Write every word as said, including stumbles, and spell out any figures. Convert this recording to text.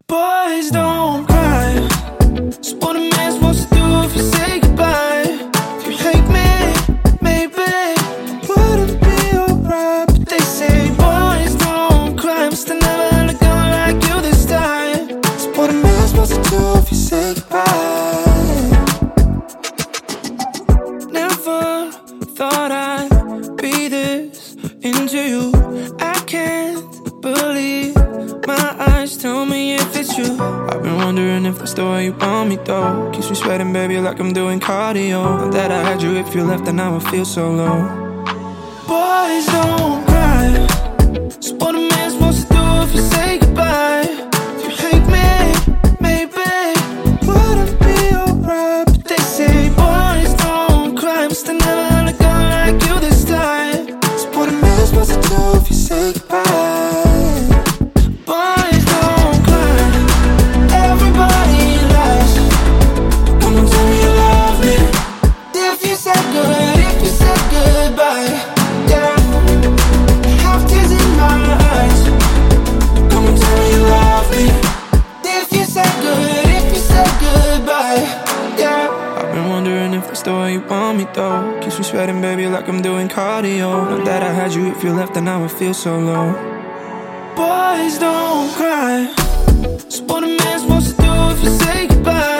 Boys don't cry. So what a man supposed to do if you say goodbye? If you hate me, maybe wouldn't be alright. But they say boys don't cry. Must have never had a girl like you this time. So what a man supposed to do if you say goodbye? Never thought I'd be this into you. I can't believe my eyes tell me if it's you. I've been wondering if that's the way you want me though. Keeps me sweating, baby, like I'm doing cardio. Now that I had you, if you left, then now I feel so low. Boys don't cry. So what a man supposed to do if you say goodbye? If you hate me, maybe wouldn't be alright. But they say boys don't cry. Must have never had a girl like you this time. So what a man supposed to do if you say goodbye? The way you want me though. Keeps me sweating, baby, like I'm doing cardio. Now that I had you, if you left, then now I feel so low. Boys don't cry. So what a man supposed to do if you say goodbye?